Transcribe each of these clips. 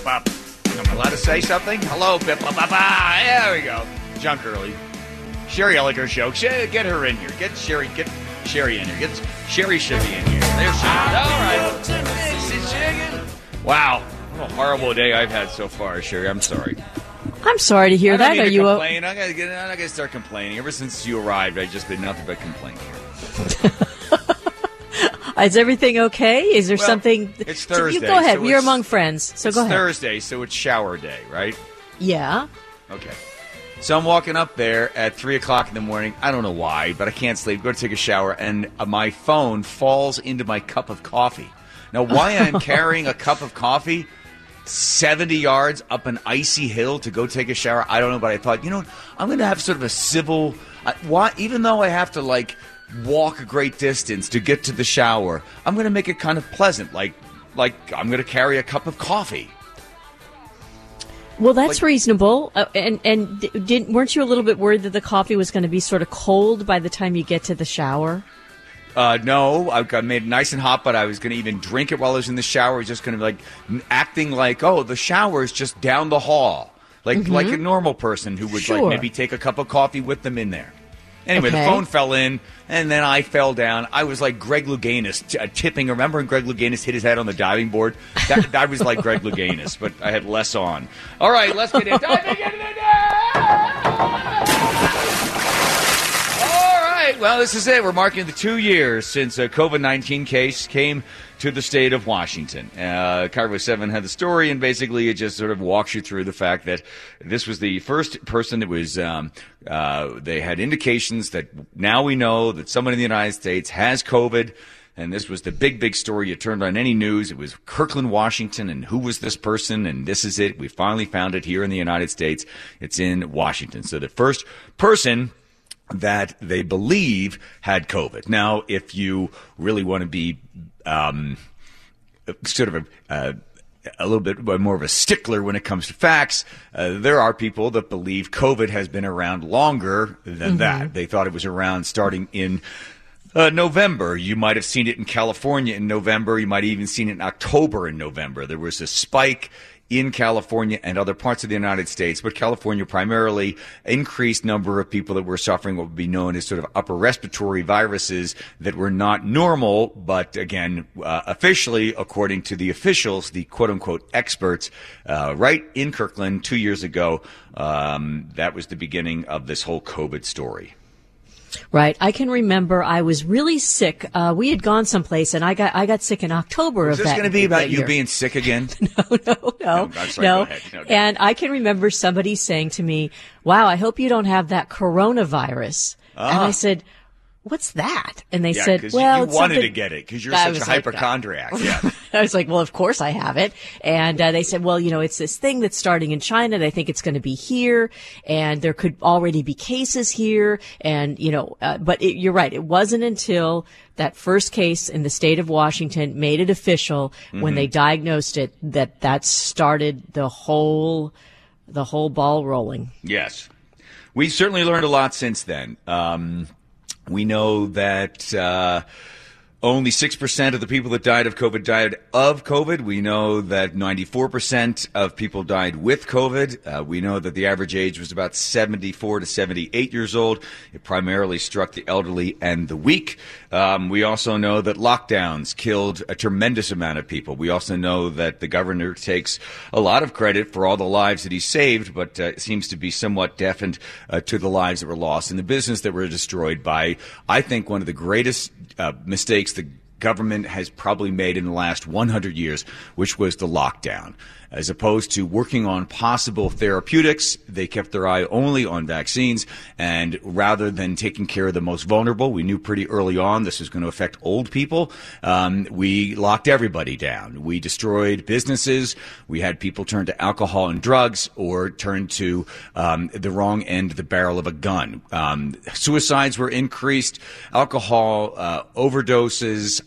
bop. I'm allowed to say something? Hello, bip, bop, bop, bop. There we go. John Curley. Sherry Elliger show. Get her in here. Get Sherry in here. Get Sherry should be in here. There she is. All right. Wow. What a horrible day I've had so far, Sherry. I'm sorry. I'm sorry to hear that. Are you? I'm not gonna start complaining. Ever since you arrived, I've just been nothing but complaining. Is everything okay? Is there something? It's Thursday. You go ahead. So We're among friends, so go ahead. It's Thursday, so it's shower day, right? Yeah. Okay. So I'm walking up there at 3 o'clock in the morning. I don't know why, but I can't sleep. Go to take a shower, and my phone falls into my cup of coffee. Now, why I'm carrying a cup of coffee 70 yards up an icy hill to go take a shower, I don't know, but I thought, I'm going to have sort of a civil... even though I have to, walk a great distance to get to the shower, I'm going to make it kind of pleasant, like I'm going to carry a cup of coffee. Well, that's reasonable. Weren't you a little bit worried that the coffee was going to be sort of cold by the time you get to the shower? No, I made it nice and hot, but I was going to even drink it while I was in the shower. I was just going to be acting like, the shower is just down the hall, like a normal person who would maybe take a cup of coffee with them in there. Anyway, The phone fell in, and then I fell down. I was like Greg Louganis tipping. Remember when Greg Louganis hit his head on the diving board? I was like Greg Louganis, but I had less on. All right, let's get into diving into the All right, well, this is it. We're marking the 2 years since a COVID-19 case came to the state of Washington. KIRO 7 had the story, and basically it just sort of walks you through the fact that this was the first person that was, they had indications that now we know that someone in the United States has COVID, and this was the big story. You turned on any news, it was Kirkland, Washington, and who was this person, and this is it. We finally found it here in the United States. It's in Washington. So the first person that they believe had COVID. Now, if you really want to be sort of a little bit more of a stickler when it comes to facts, there are people that believe COVID has been around longer than that. They thought it was around starting in November. You might have seen it in California in November. You might have even seen it in October and November. There was a spike in California and other parts of the United States, but California primarily increased number of people that were suffering what would be known as sort of upper respiratory viruses that were not normal, but again, officially, according to the officials, the quote-unquote experts, right in Kirkland 2 years ago, that was the beginning of this whole COVID story. Right. I can remember I was really sick. We had gone someplace, and I got sick in October of that. Is this going to be about you year. Being sick again? No. I'm sorry, go ahead. No. And I can remember somebody saying to me, "Wow, I hope you don't have that coronavirus." And I said, "What's that?" And they said, "Well, you wanted to get it because you're such a hypochondriac." Yeah. I was like, "Well, of course I have it." And they said, "Well, it's this thing that's starting in China. They think it's going to be here, and there could already be cases here." And but you're right. It wasn't until that first case in the state of Washington made it official when they diagnosed it that started the whole ball rolling. Yes, we certainly learned a lot since then. We know that only 6% of the people that died of COVID. We know that 94% of people died with COVID. We know that the average age was about 74 to 78 years old. It primarily struck the elderly and the weak. We also know that lockdowns killed a tremendous amount of people. We also know that the governor takes a lot of credit for all the lives that he saved, but seems to be somewhat deafened to the lives that were lost and the business that were destroyed by, I think, one of the greatest mistakes the government has probably made in the last 100 years, which was the lockdown. As opposed to working on possible therapeutics, they kept their eye only on vaccines, and rather than taking care of the most vulnerable, we knew pretty early on this was going to affect old people, we locked everybody down. We destroyed businesses. We had people turn to alcohol and drugs or turn to the wrong end of the barrel of a gun. Suicides were increased, alcohol overdoses,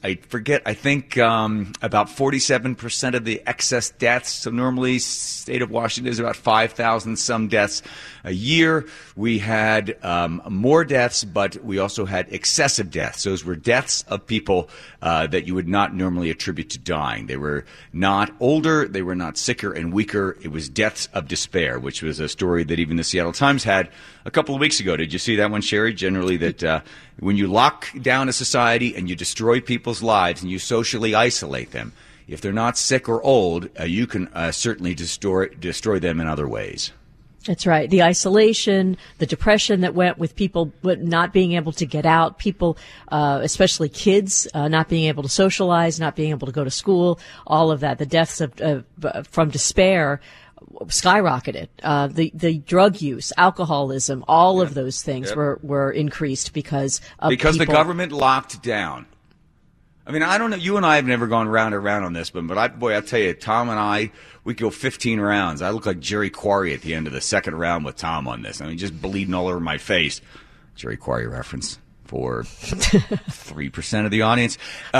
I forget, I think about 47% of the excess deaths. So normally state of Washington is about 5,000 some deaths a year. We had more deaths, but we also had excessive deaths. Those were deaths of people that you would not normally attribute to dying. They were not older, they were not sicker and weaker. It was deaths of despair, which was a story that even the Seattle Times had a couple of weeks ago. Did you see that one, Sherry? Generally that when you lock down a society and you destroy people's lives and you socially isolate them, if they're not sick or old, you can certainly destroy them in other ways. That's right. The isolation, the depression that went with people not being able to get out, people, especially kids, not being able to socialize, not being able to go to school, all of that. The deaths from despair skyrocketed. The drug use, alcoholism, all of those things were increased because the government locked down. I mean, I don't know. You and I have never gone round and round on this, but I'll tell you, Tom and I, we go 15 rounds. I look like Jerry Quarry at the end of the second round with Tom on this. I mean, just bleeding all over my face. Jerry Quarry reference for 3% of the audience.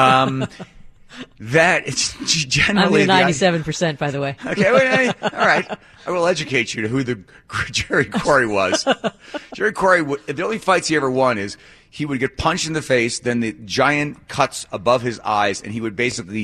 That it's generally I'm the 97%, by the way. Okay, all right. I will educate you to who the Jerry Quarry was. Jerry Quarry, the only fights he ever won is he would get punched in the face, then the giant cuts above his eyes, and he would basically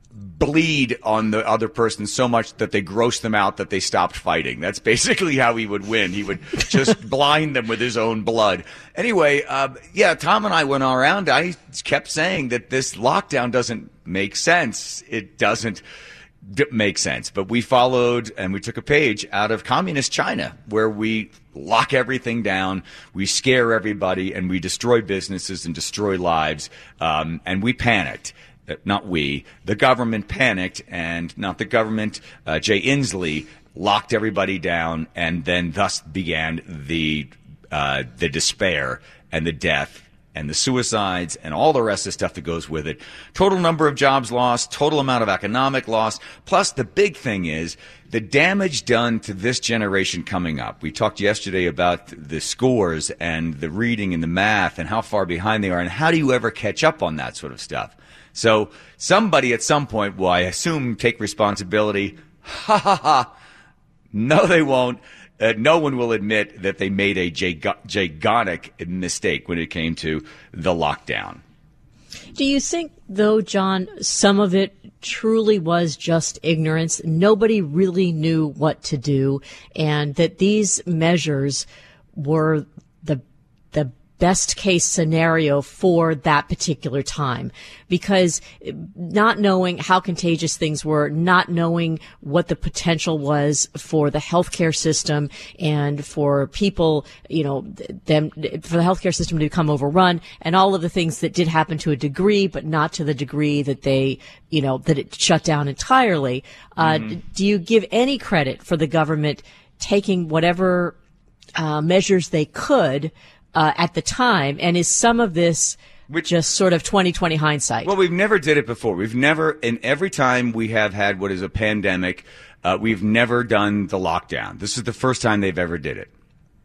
bleed on the other person so much that they grossed them out that they stopped fighting. That's basically how he would win. He would just blind them with his own blood. Anyway, Tom and I went all around. I kept saying that this lockdown doesn't make sense. It doesn't make sense. But we followed and we took a page out of communist China, where we lock everything down, we scare everybody, and we destroy businesses and destroy lives. And we panicked. Not we. The government panicked, and not the government. Jay Inslee locked everybody down, and then thus began the despair and the death and the suicides and all the rest of the stuff that goes with it. Total number of jobs lost, total amount of economic loss. Plus, the big thing is the damage done to this generation coming up. We talked yesterday about the scores and the reading and the math and how far behind they are, and how do you ever catch up on that sort of stuff? So somebody at some point will, I assume, take responsibility. Ha ha ha. No, they won't. No one will admit that they made a gigantic mistake when it came to the lockdown. Do you think, though, John, some of it truly was just ignorance? Nobody really knew what to do, and that these measures were the best case scenario for that particular time, because not knowing how contagious things were, not knowing what the potential was for the healthcare system and for people, for the healthcare system to become overrun, and all of the things that did happen to a degree, but not to the degree that they, that it shut down entirely. Do you give any credit for the government taking whatever measures they could at the time, and is some of this just sort of 20/20 hindsight? Well, we've never did it before. We've never, in every time we have had what is a pandemic, we've never done the lockdown. This is the first time they've ever did it.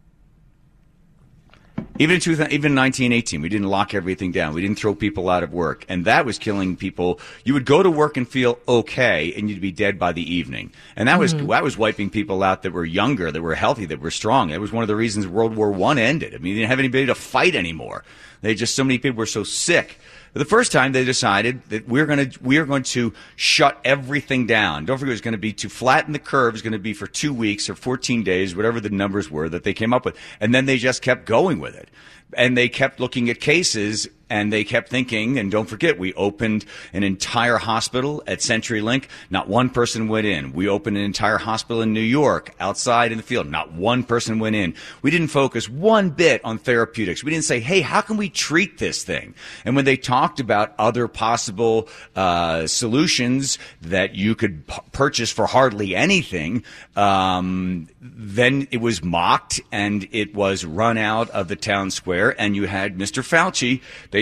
Even in 1918, we didn't lock everything down. We didn't throw people out of work. And that was killing people. You would go to work and feel okay, and you'd be dead by the evening. And that was wiping people out that were younger, that were healthy, that were strong. That was one of the reasons World War I ended. I mean, they didn't have anybody to fight anymore. So many people were so sick. The first time they decided that we are going to shut everything down. Don't forget, it was going to be to flatten the curve. It was going to be for 2 weeks or 14 days, whatever the numbers were that they came up with. And then they just kept going with it. And they kept looking at cases, and they kept thinking, and don't forget, we opened an entire hospital at CenturyLink. Not one person went in. We opened an entire hospital in New York, outside in the field. Not one person went in. We didn't focus one bit on therapeutics. We didn't say, hey, how can we treat this thing? And when they talked about other possible solutions that you could purchase for hardly anything, then it was mocked, and it was run out of the town square, and you had Mr. Fauci basically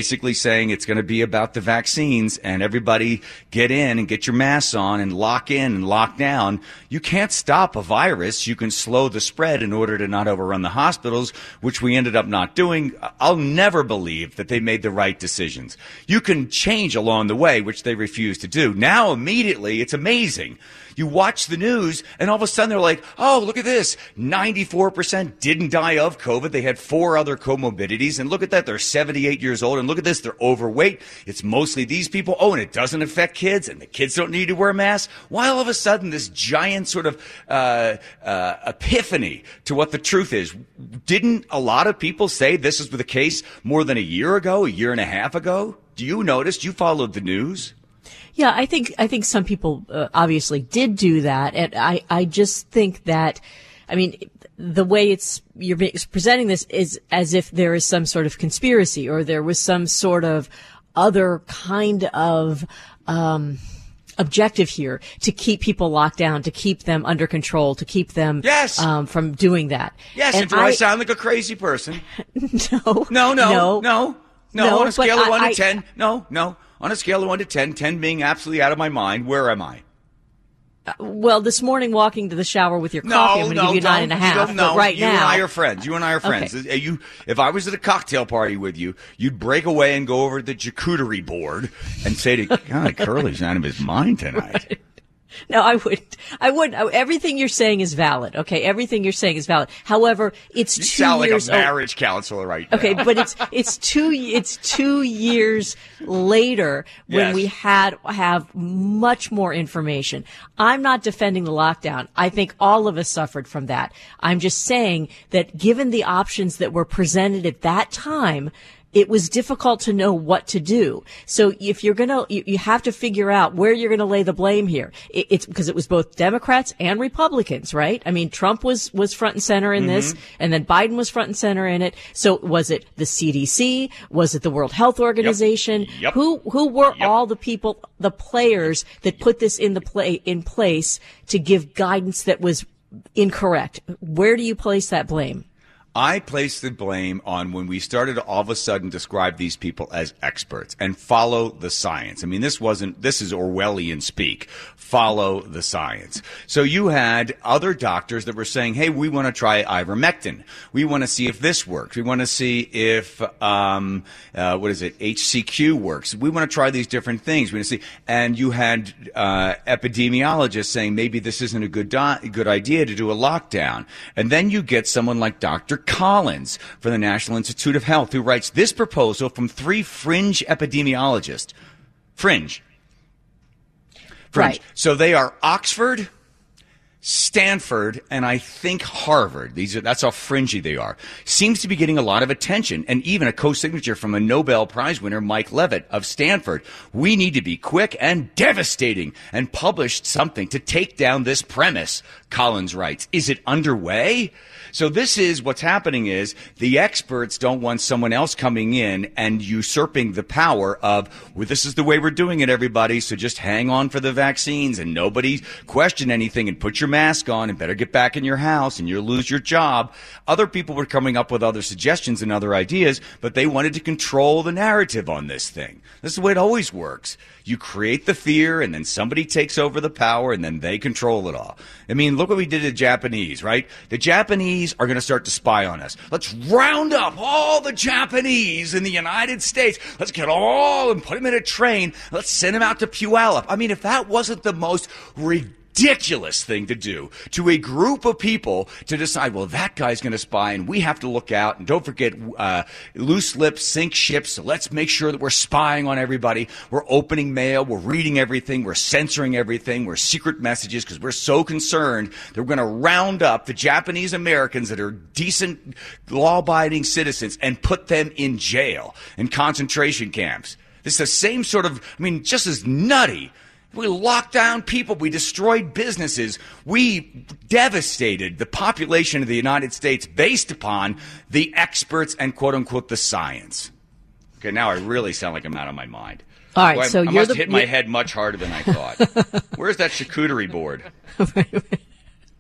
basically saying it's going to be about the vaccines and everybody get in and get your masks on and lock in and lock down. You can't stop a virus. You can slow the spread in order to not overrun the hospitals, which we ended up not doing. I'll never believe that they made the right decisions. You can change along the way, which they refuse to do. Now, immediately, it's amazing. You watch the news, and all of a sudden they're like, oh, look at this. 94% didn't die of COVID. They had 4 other comorbidities. And look at that. They're 78 years old. And look at this. They're overweight. It's mostly these people. Oh, and it doesn't affect kids. And the kids don't need to wear masks. Why all of a sudden this giant sort of epiphany to what the truth is? Didn't a lot of people say this was the case more than a year ago, a year and a half ago? Do you notice? You followed the news. Yeah, I think some people obviously did do that, and I just think that, I mean, the way you're presenting this is as if there is some sort of conspiracy or there was some sort of other kind of objective here to keep people locked down, to keep them under control, to keep them from doing that. Yes, and do I sound like a crazy person? No. On a scale of 1 to 10, no. On a scale of 1 to 10, 10 being absolutely out of my mind, where am I? Well, this morning walking to the shower with your coffee, I'm going to give you 9.5. But right now, you and I are friends. Okay. If I was at a cocktail party with you, you'd break away and go over to the charcuterie board and say to God, Curly's out of his mind tonight. No, I wouldn't. Everything you're saying is valid. Okay. Everything you're saying is valid. However, it's 2 years. You sound like a marriage counselor right now. Okay. But it's 2 years later when we have much more information. I'm not defending the lockdown. I think all of us suffered from that. I'm just saying that given the options that were presented at that time, it was difficult to know what to do. So if you're you have to figure out where you're gonna lay the blame here. It's because it was both Democrats and Republicans, right? I mean, Trump was front and center in this, and then Biden was front and center in it. So was it the CDC? Was it the World Health Organization? Yep. Who were all the people, the players that put this in place to give guidance that was incorrect? Where do you place that blame? I place the blame on when we started to all of a sudden describe these people as experts and follow the science. I mean, this is Orwellian speak. Follow the science. So you had other doctors that were saying, hey, we want to try ivermectin. We want to see if this works. We want to see if, HCQ works. We want to try these different things. We want to see. And you had, epidemiologists saying maybe this isn't a good idea to do a lockdown. And then you get someone like Dr. Collins from the National Institute of Health, who writes this proposal from 3 fringe epidemiologists. Fringe. Right. So they are Oxford, Stanford, and I think Harvard. That's how fringy they are. Seems to be getting a lot of attention, and even a co-signature from a Nobel Prize winner, Mike Levitt of Stanford. We need to be quick and devastating and publish something to take down this premise, Collins writes. Is it underway? So this is what's happening is the experts don't want someone else coming in and usurping the power of, well, this is the way we're doing it, everybody, so just hang on for the vaccines and nobody question anything and put your mask on and better get back in your house and you'll lose your job. Other people were coming up with other suggestions and other ideas, but they wanted to control the narrative on this thing. This is the way it always works. You create the fear, and then somebody takes over the power, and then they control it all. I mean, look what we did to the Japanese, right? The Japanese are going to start to spy on us. Let's round up all the Japanese in the United States. Let's get all and put them in a train. Let's send them out to Puyallup. I mean, if that wasn't the most ridiculous thing to do to a group of people to decide, well, that guy's going to spy and we have to look out, and don't forget, loose lips sink ships, so let's make sure that we're spying on everybody. We're opening mail, we're reading everything, we're censoring everything, we're secret messages because we're so concerned that we're going to round up the Japanese Americans that are decent, law-abiding citizens and put them in jail, in concentration camps. This is the same sort of, just as nutty. We locked down people. We destroyed businesses. We devastated the population of the United States based upon the experts and, quote unquote, the science. Okay, now I really sound like I'm out of my mind. All right, I must hit my head much harder than I thought. Where's that charcuterie board?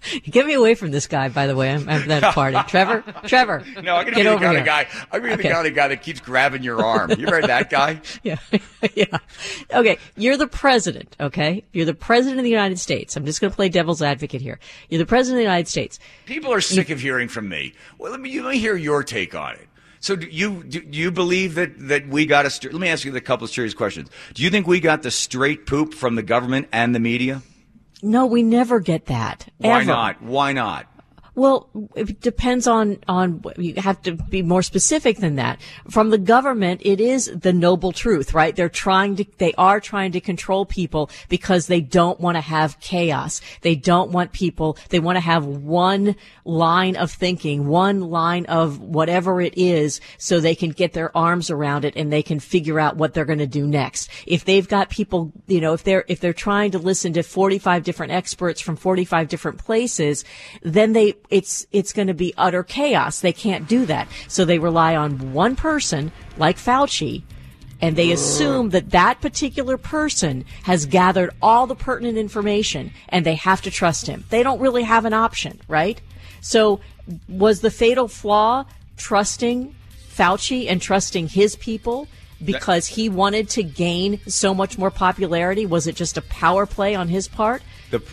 Get me away from this guy, by the way. I'm at that party. Trevor, No, I'm going to be the kind of guy. I'm going to be the kind of guy that keeps grabbing your arm. You heard that guy? Yeah. Yeah. Okay. You're the president. Okay. You're the president of the United States. I'm just going to play devil's advocate here. You're the president of the United States. People are sick of hearing from me. Well, let me hear your take on it. So do you believe that we got let me ask you a couple of serious questions. Do you think we got the straight poop from the government and the media? No, we never get that. Why ever. not? Why not? Well, it depends on, you have to be more specific than that. From the government, it is the noble truth, right? They are trying to control people because they don't want to have chaos. They don't want people, they want to have one line of thinking, one line of whatever it is, so they can get their arms around it and they can figure out what they're going to do next. If they've got people, if they're trying to listen to 45 different experts from 45 different places, then it's going to be utter chaos. They can't do that. So they rely on one person like Fauci, and they assume that particular person has gathered all the pertinent information and they have to trust him. They don't really have an option, right? So was the fatal flaw trusting Fauci and trusting his people because he wanted to gain so much more popularity? Was it just a power play on his part?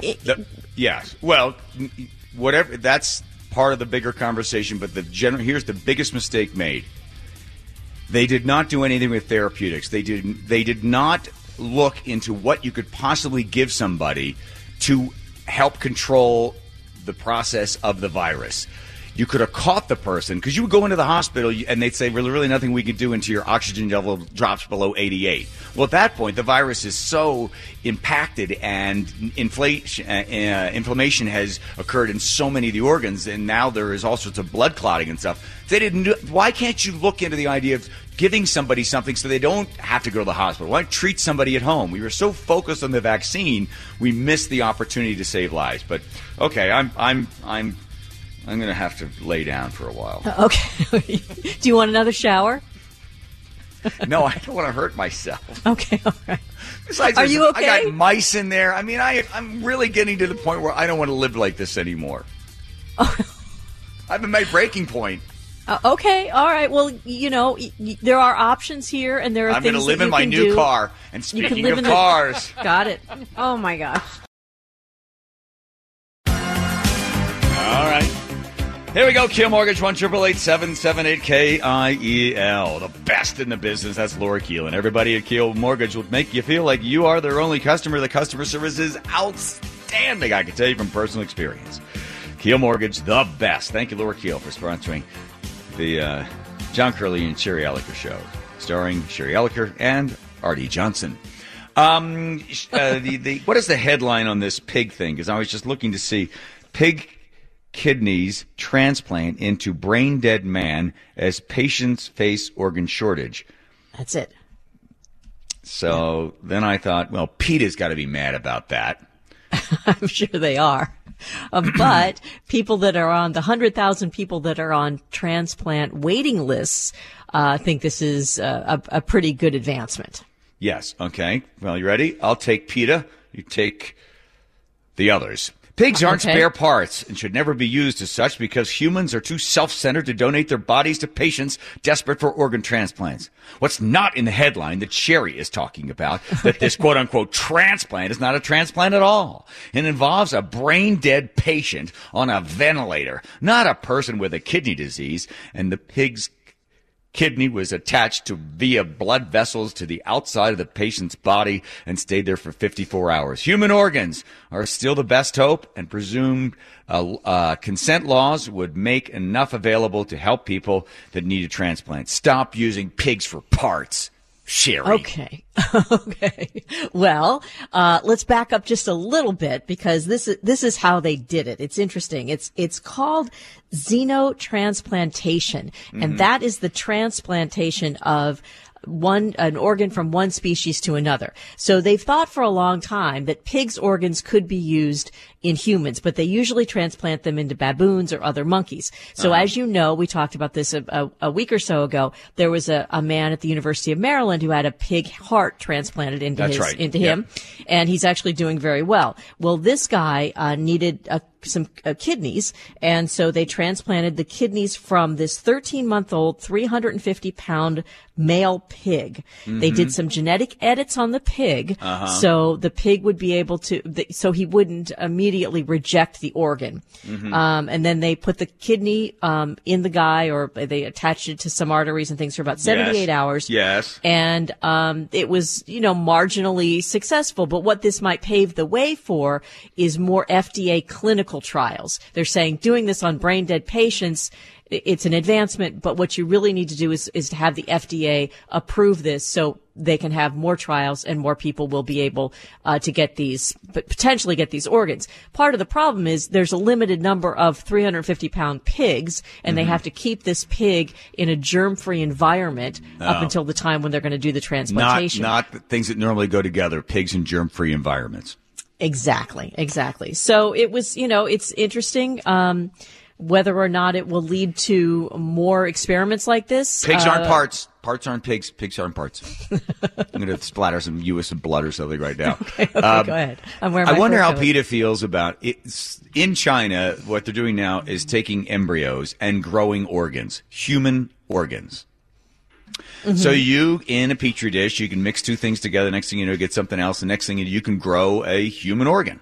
Yes. Well, whatever, that's part of the bigger conversation, but here's the biggest mistake made. They did not do anything with therapeutics. They did not look into what you could possibly give somebody to help control the process of the virus. You could have caught the person, because you would go into the hospital and they'd say, really nothing we could do until your oxygen level drops below 88. Well, at that point, the virus is so impacted and inflammation has occurred in so many of the organs, and now there is all sorts of blood clotting and stuff. Why can't you look into the idea of giving somebody something so they don't have to go to the hospital? Why treat somebody at home? We were so focused on the vaccine, we missed the opportunity to save lives. But okay, I'm going to have to lay down for a while. Okay. Do you want another shower? No, I don't want to hurt myself. Okay, all right. Besides, are you okay? I got mice in there. I mean, I'm really getting to the point where I don't want to live like this anymore. Oh. I'm at my breaking point. Okay, all right. Well, there are options here, and there are I'm things going to live in my can new do. car. And speaking of cars. Got it. Oh, my gosh. All right. Here we go. Keel Mortgage, 1-888-778-KIEL. The best in the business. That's Laura Keel. And everybody at Keel Mortgage will make you feel like you are their only customer. The customer service is outstanding. I can tell you from personal experience. Keel Mortgage, the best. Thank you, Laura Keel, for sponsoring the John Curley and Sherry Elliker show, starring Sherry Elliker and Artie Johnson. What is the headline on this pig thing? Because I was just looking to see pig kidneys transplant into brain dead man as patients face organ shortage. That's it. So then I thought, well, PETA's got to be mad about that. I'm sure they are. But people that are on the 100,000 people that are on transplant waiting lists think this is a pretty good advancement. Yes. Okay. Well, you ready? I'll take PETA. You take the others. Pigs aren't spare parts and should never be used as such because humans are too self-centered to donate their bodies to patients desperate for organ transplants. What's not in the headline that Sherry is talking about, that this quote-unquote transplant is not a transplant at all. It involves a brain-dead patient on a ventilator, not a person with a kidney disease, and the pig's kidney was attached via blood vessels to the outside of the patient's body and stayed there for 54 hours. Human organs are still the best hope, and presumed consent laws would make enough available to help people that need a transplant. Stop using pigs for parts, Sherry. Okay. Okay. Well, let's back up just a little bit because this is how they did it. It's interesting. It's called xenotransplantation, and that is the transplantation of an organ from one species to another. So they've thought for a long time that pigs' organs could be used in humans, but they usually transplant them into baboons or other monkeys. So as you know, we talked about this a week or so ago. There was a man at the University of Maryland who had a pig heart transplanted into him, and he's actually doing very well. Well, this guy needed kidneys. And so they transplanted the kidneys from this 13-month-old, 350-pound male pig. They did some genetic edits on the pig. So the pig would be able to, so he wouldn't immediately reject the organ. And then they put the kidney, in the guy, or they attached it to some arteries and things for about 78 hours. Yes. And, it was, marginally successful. But what this might pave the way for is more FDA clinical trials. They're saying doing this on brain dead patients, it's an advancement, but what you really need to do is to have the FDA approve this so they can have more trials and more people will be able to get these, but potentially get these organs. Part of the problem is there's a limited number of 350-pound pigs, and they have to keep this pig in a germ-free environment up until the time when they're going to do the transplantation. Not the things that normally go together, pigs in germ-free environments. Exactly. So it was, it's interesting. Whether or not it will lead to more experiments like this. Pigs aren't parts. Parts aren't pigs. Pigs aren't parts. I'm going to splatter some blood or something right now. Okay, go ahead. I wonder how PETA feels about it. In China, what they're doing now is taking embryos and growing organs, human organs. So you, in a petri dish, you can mix two things together. Next thing you know, get something else. The next thing you can grow a human organ.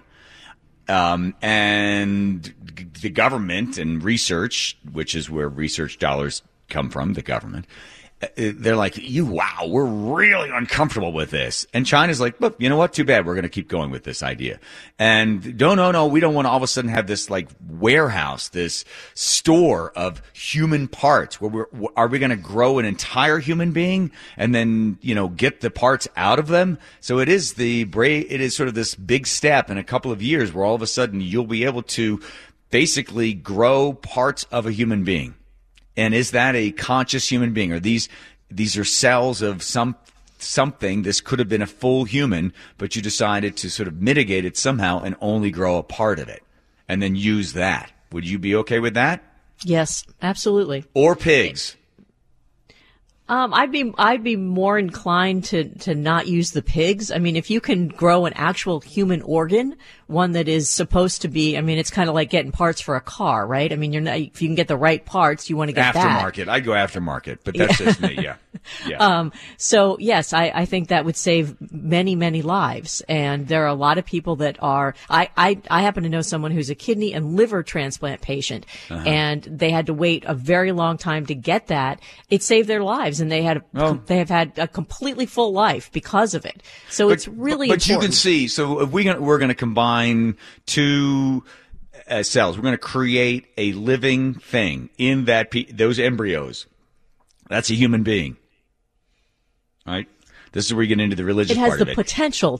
And the government and research, which is where research dollars come from, the government, they're like, wow, we're really uncomfortable with this. And China's like, look, you know what? Too bad. We're going to keep going with this idea. And no, we don't want to all of a sudden have this like warehouse, this store of human parts where are we going to grow an entire human being and then, get the parts out of them? So it is sort of this big step in a couple of years where all of a sudden you'll be able to basically grow parts of a human being. And is that a conscious human being? Or these are cells of something? This could have been a full human, but you decided to sort of mitigate it somehow and only grow a part of it and then use that. Would you be okay with that? Yes, absolutely. Or pigs? I'd be more inclined to not use the pigs. I mean, if you can grow an actual human organ, one that is supposed to be, it's kind of like getting parts for a car, right? If you can get the right parts, you want to get aftermarket. that. I'd go aftermarket, but that's just me. Yeah. So yes, I think that would save many, many lives. And there are a lot of people that are, I happen to know someone who's a kidney and liver transplant patient, and they had to wait a very long time to get that. It saved their lives. And they have had a completely full life because of it. So it's really important. But you can see, so if we're going to combine two cells, we're going to create a living thing in those embryos. That's a human being, right? This is where you get into the religious part of it. It has the potential.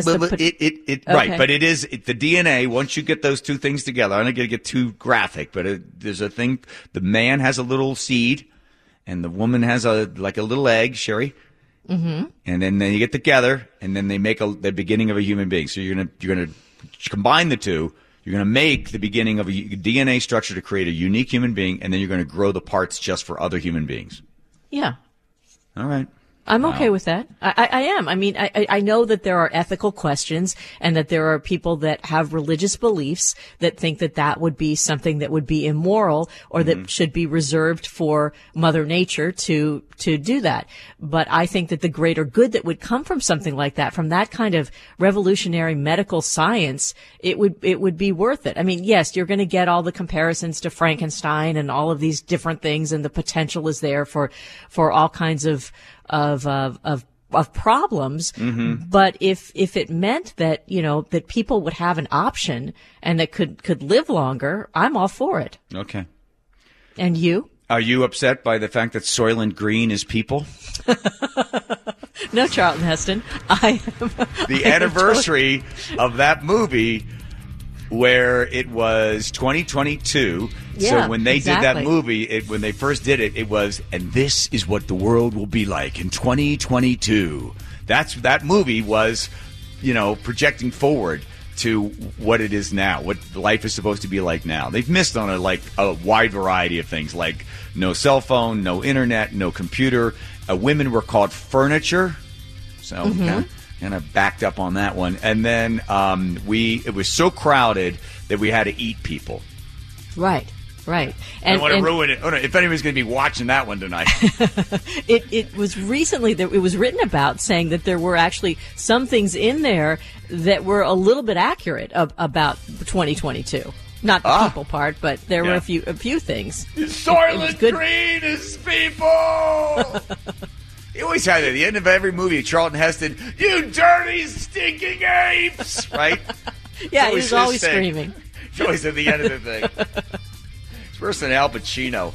Right, but it is the DNA. Once you get those two things together, I'm not going to get too graphic, but there's a thing. The man has a little seed. And the woman has a little egg, Sherry. And then you get together, and then they make the beginning of a human being. So you're gonna combine the two. You're gonna make the beginning of a DNA structure to create a unique human being, and then you're gonna grow the parts just for other human beings. Yeah. All right. I'm okay with that. I am. I know that there are ethical questions and that there are people that have religious beliefs that think that would be something that would be immoral or that should be reserved for Mother Nature to do that. But I think that the greater good that would come from something like that, from that kind of revolutionary medical science, it would be worth it. Yes, you're going to get all the comparisons to Frankenstein and all of these different things, and the potential is there for all kinds of problems. But if it meant that, that people would have an option and that could live longer, I'm all for it. Okay. And you? Are you upset by the fact that Soylent Green is people? No, Charlton Heston. The anniversary of that movie where it was 2022. Yeah, so when they did that exactly. movie, when they first did it, it was, and this is what the world will be like in 2022. That movie was, projecting forward to what it is now, what life is supposed to be like now. They've missed on a wide variety of things, like no cell phone, no internet, no computer. Women were called furniture. So kind of backed up on that one. And then it was so crowded that we had to eat people. Right. And I don't want to ruin it. Oh, no, if anybody's going to be watching that one tonight. It was recently that it was written about, saying that there were actually some things in there that were a little bit accurate about 2022. Not the people part, but there were a few things. Soylent Green is people! He always had it at the end of every movie, Charlton Heston, you dirty, stinking apes! Right? Yeah, he was always screaming. It's always at the end of the thing. It's worse than Al Pacino.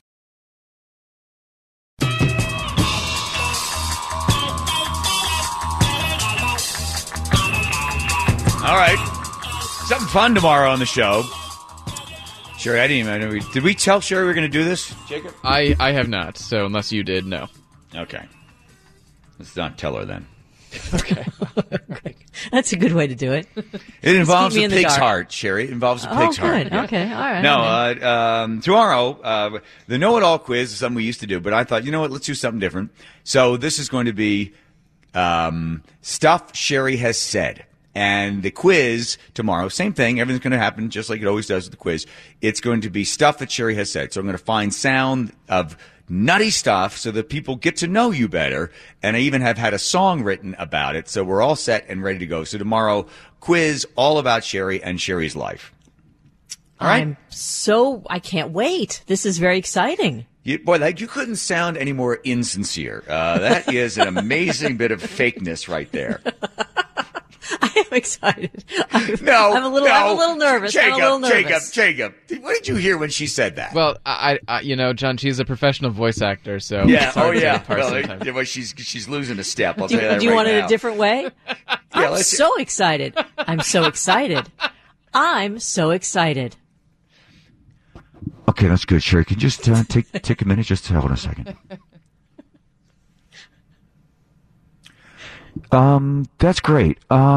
All right. Something fun tomorrow on the show. Sherry, I didn't even know. Did we tell Sherry we were going to do this, Jacob? I have not, so unless you did, no. Okay. Let's not tell her then. Okay. That's a good way to do it. It involves a pig's heart, Sherry. It involves a pig's heart. Yeah. Okay, all right. No, tomorrow, the know-it-all quiz is something we used to do, but I thought, you know what, let's do something different. So this is going to be stuff Sherry has said. And the quiz tomorrow, same thing. Everything's going to happen just like it always does with the quiz. It's going to be stuff that Sherry has said. So I'm going to find sound of nutty stuff so that people get to know you better. And I even have had a song written about it. So we're all set and ready to go. So tomorrow, quiz all about Sherry and Sherry's life. All right? I can't wait. This is very exciting. You couldn't sound any more insincere. That is an amazing bit of fakeness right there. I am excited. I'm a little nervous. Jacob. What did you hear when she said that? Well, I John, she's a professional voice actor, so yeah. Well, she's losing a step. I'll tell you that. Do you want it a different way? Yeah, I'm so excited. I'm so excited. Okay, that's good, Sherry. Can you just take a minute? Just hold on a second. That's great.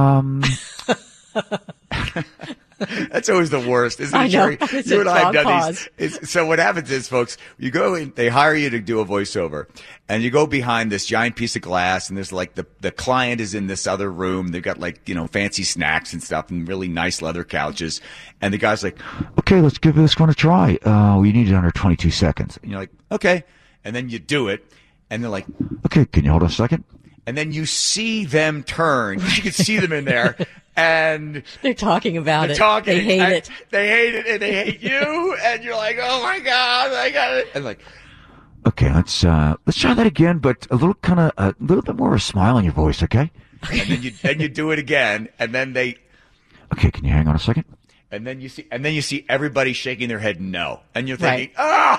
That's always the worst, isn't it, Sherry? You and I have done these. So what happens is, folks, you go in, they hire you to do a voiceover, and you go behind this giant piece of glass, and there's like the client is in this other room. They've got fancy snacks and stuff and really nice leather couches. And the guy's like, okay, let's give this one a try. We need it under 22 seconds. And you're like, okay. And then you do it, and they're like, okay, can you hold on a second? And then you see them turn. You can see them in there. And they're talking about it. They hate it. They hate it, and they hate you. And you're like, "Oh my God, I got it!" And like, okay, let's try that again, but a little bit more of a smile on your voice, okay? And then you do it again, and then they. Okay, can you hang on a second? And then you see everybody shaking their head no, and you're thinking,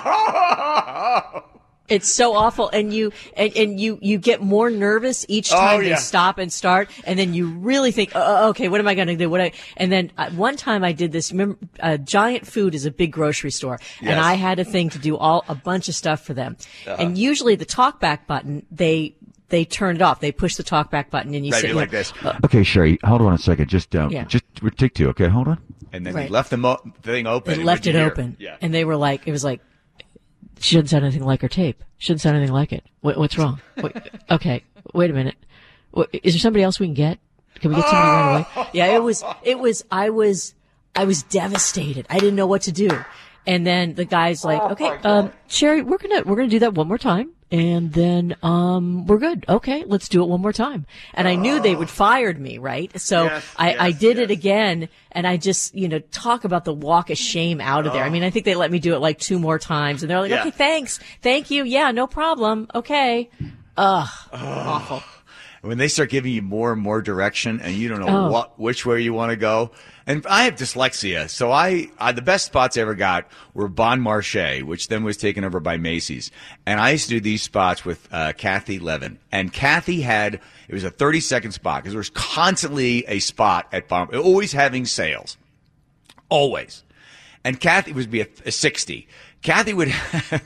oh. It's so awful, and you get more nervous each time they stop and start, and then you really think, okay, what am I going to do? And then one time I did this. Remember, Giant Food is a big grocery store, and I had a thing to do a bunch of stuff for them. And usually the talkback button, they turn it off. They push the talkback button, and you sit like this. Okay, Sherry, hold on a second. Just take two. Okay, hold on. And then they left the thing open. They left it open, and they were like, it was like. She doesn't sound anything like her tape. She doesn't sound anything like it. What's wrong? Okay, wait a minute. Is there somebody else we can get? Can we get somebody right away? Yeah, I was devastated. I didn't know what to do. And then the guy's like, okay, Sherry, we're gonna do that one more time. And then, we're good. Okay, let's do it one more time. And I knew they would fire me, right? So I did it again, and I just, talk about the walk of shame out of there. I mean, I think they let me do it like 2 more times, and they're like, okay, thanks. Thank you. Yeah, no problem. Okay. Awful. When they start giving you more and more direction and you don't know which way you want to go. And I have dyslexia, so I the best spots I ever got were Bon Marché, which then was taken over by Macy's. And I used to do these spots with Kathy Levin. And Kathy it was a 30-second spot because there was constantly a spot at Bon, always having sales. Always. And Kathy would be a 60. Kathy would have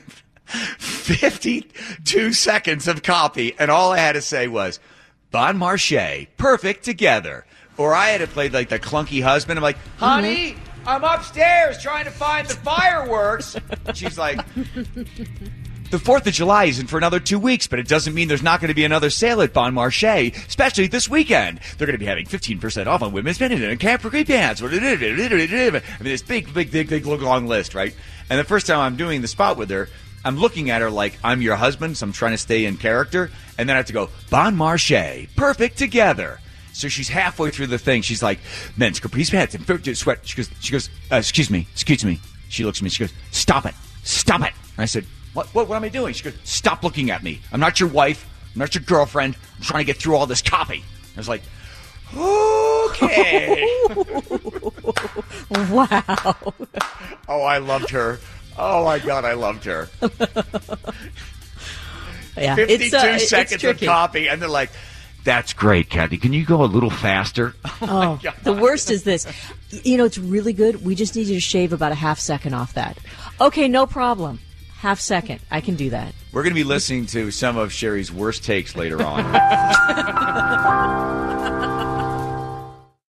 52 seconds of copy, and all I had to say was, Bon Marché, perfect together. Or I had to play like the clunky husband. I'm like, honey, I'm upstairs trying to find the fireworks. She's like, the 4th of July isn't for another 2 weeks, but it doesn't mean there's not going to be another sale at Bon Marché, especially this weekend. They're going to be having 15% off on women's linen and capri pants. I mean, this big, long list, right? And the first time I'm doing the spot with her, I'm looking at her like I'm your husband, so I'm trying to stay in character. And then I have to go, Bon Marché, perfect together. So she's halfway through the thing. She's like, men's capri pants and sweat. She goes, excuse me. She looks at me. She goes, stop it. And I said, what am I doing? She goes, stop looking at me. I'm not your wife. I'm not your girlfriend. I'm trying to get through all this copy. I was like, okay. Wow. Oh, I loved her. Oh, my God, I loved her. Yeah, 52 seconds of tricky. copy, and they're like, That's great, Kathy. Can you go a little faster? Oh, the worst is this. You know, it's really good. We just need you to shave about a half second off that. Okay, no problem. Half second. I can do that. we're going to be listening to some of Sherry's worst takes later on.